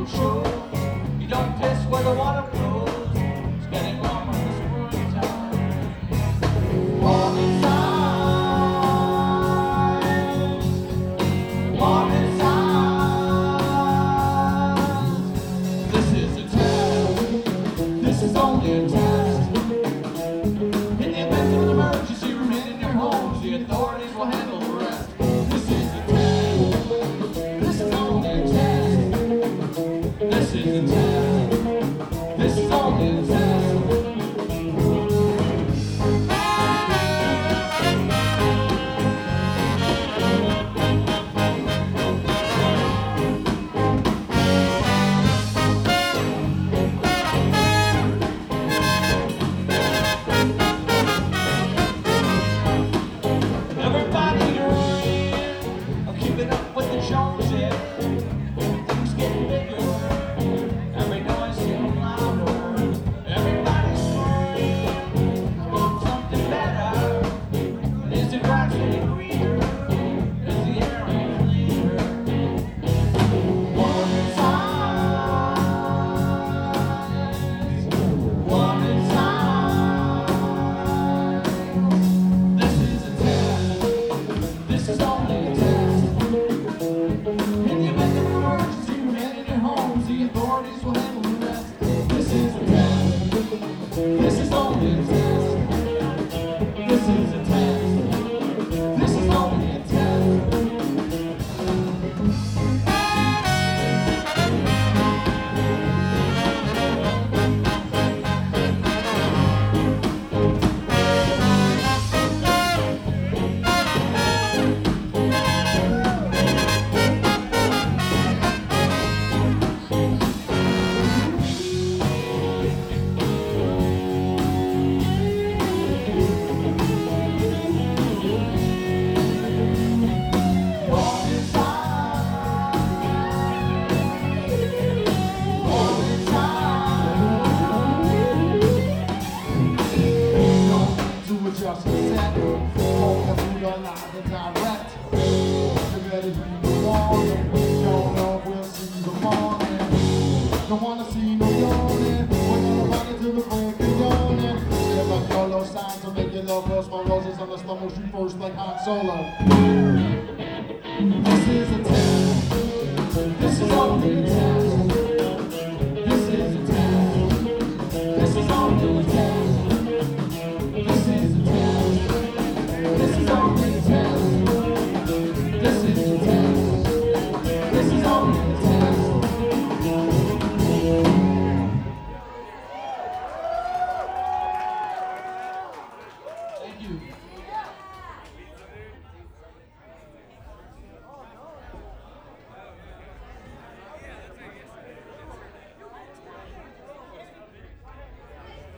show. You don't test where the water flows. It's getting warmer in the springtime. Warning signs. Warning signs. This is a test. This is only a test. In the event of an emergency, remain in your homes. The authorities will handle the rest. This is a test. This is only a test. This is a test. This is only a test. Everybody agreeing, I'm keeping up with the Joneses. Things getting bigger, every noise getting louder. Everybody's screaming, want something better. But is the grass getting greener? Is the air any cleaner? Warning signs. Warning signs. This is a test. This is only a test. In the event of an emergency, remain in your homes. The authorities will handle the rest. This is a test. This is only a test. This is a test. This is only a test. Warning signs. Warning signs. Don't do what you're set. Hold the food alive and direct. You better be the warning. Don't know if we'll see the morning. Don't wanna see no yawning. We're gonna rock it till the break of yawning. Give up YOLO signs to make your love burst my roses on the slow motion first like Han Solo. This is a test. This is only a test.